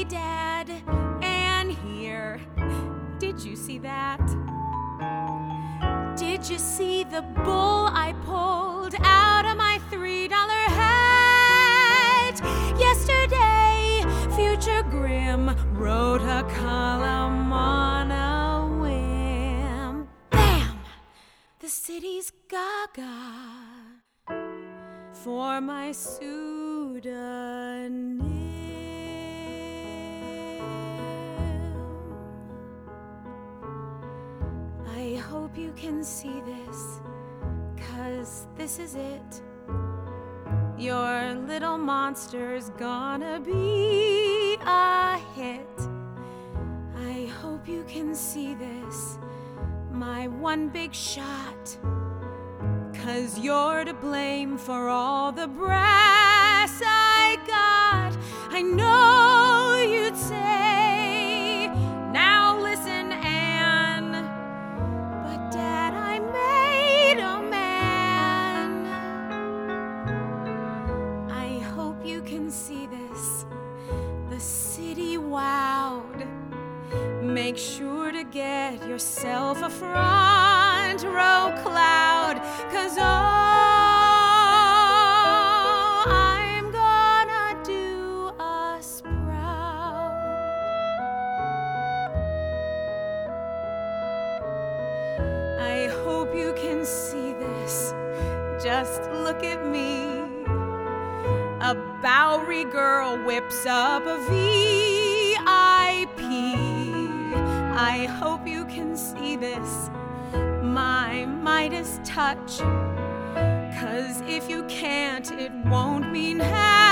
Dad, and here. Did you see that? Did you see the bull I pulled out of my $3 hat? Yesterday, Future Grim wrote a column on a whim. Bam! The city's gaga for my pseudonym. I hope you can see this, 'cause this is it. Your little monster's gonna be a hit. I hope you can see this, my one big shot, 'cause you're to blame for all the brass I got. I know you'd say, now listen, Anne, but Dad, I made a man. I hope you can see this, the city wowed. Make sure to get yourself a front row cloud, 'cause I'm gonna do us proud. I hope you can see this. Just look at me. A Bowery girl whips up a VIP. I hope you can see this, my Midas touch, 'cause if you can't, it won't mean half.